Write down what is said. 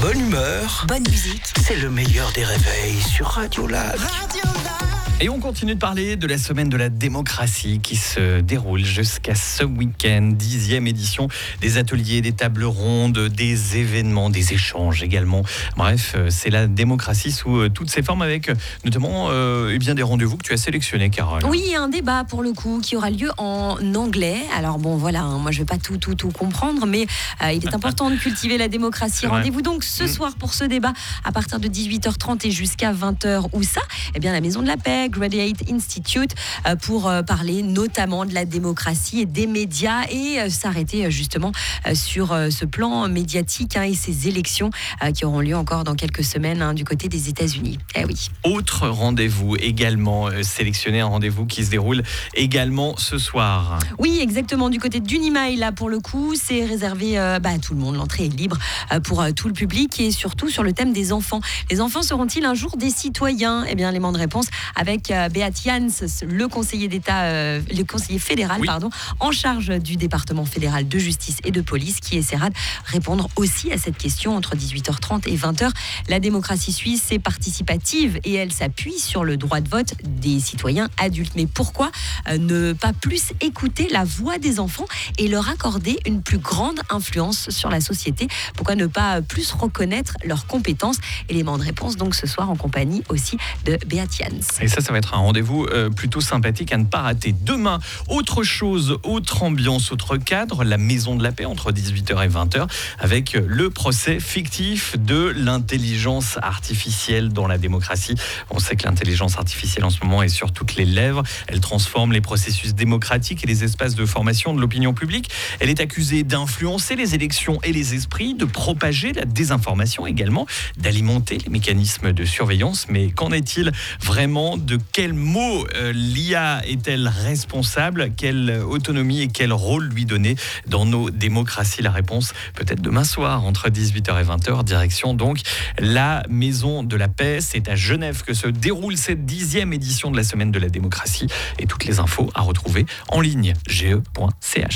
Bonne humeur, bonne musique. c'est le meilleur des réveils sur Radio Lac. Et on continue de parler de la semaine de la démocratie qui se déroule jusqu'à ce week-end. 10e édition des ateliers, des tables rondes, des événements, des échanges également. Bref, c'est la démocratie sous toutes ses formes avec notamment des rendez-vous que tu as sélectionnés, Carole. Oui, un débat pour le coup qui aura lieu en anglais. Alors bon, voilà, moi je ne vais pas tout comprendre, mais il est important de cultiver la démocratie. Rendez-vous donc ce soir pour ce débat à partir de 18h30 et jusqu'à 20h. Où ça ? Eh bien, la Maison de la Paix, Graduate Institute, pour parler notamment de la démocratie et des médias et s'arrêter justement sur ce plan médiatique et ces élections qui auront lieu encore dans quelques semaines du côté des États-Unis. Eh oui. Autre rendez-vous également sélectionné, un rendez-vous qui se déroule également ce soir. Oui, exactement. Du côté d'Unimail, là pour le coup, c'est réservé à tout le monde. L'entrée est libre pour tout le public et surtout sur le thème des enfants. Les enfants seront-ils un jour des citoyens ? Eh bien, l'élément de réponse avec Beat Jans, le conseiller d'État, le conseiller fédéral, en charge du département fédéral de justice et de police, qui essaiera de répondre aussi à cette question entre 18h30 et 20h. La démocratie suisse est participative et elle s'appuie sur le droit de vote des citoyens adultes. Mais pourquoi ne pas plus écouter la voix des enfants et leur accorder une plus grande influence sur la société ? Pourquoi ne pas plus reconnaître leurs compétences ? Élément de réponse donc ce soir en compagnie aussi de Beat Jans. Et ça va être un rendez-vous plutôt sympathique à ne pas rater. Demain, autre chose, autre ambiance, autre cadre, la Maison de la Paix entre 18h et 20h avec le procès fictif de l'intelligence artificielle dans la démocratie. On sait que l'intelligence artificielle en ce moment est sur toutes les lèvres. Elle transforme les processus démocratiques et les espaces de formation de l'opinion publique. Elle est accusée d'influencer les élections et les esprits, de propager la désinformation également, d'alimenter les mécanismes de surveillance. Mais qu'en est-il vraiment de quel mot l'IA est-elle responsable ? Quelle autonomie et quel rôle lui donner dans nos démocraties ? La réponse peut-être demain soir entre 18h et 20h. Direction donc la Maison de la Paix. C'est à Genève que se déroule cette 10e édition de la Semaine de la démocratie. Et toutes les infos à retrouver en ligne, ge.ch.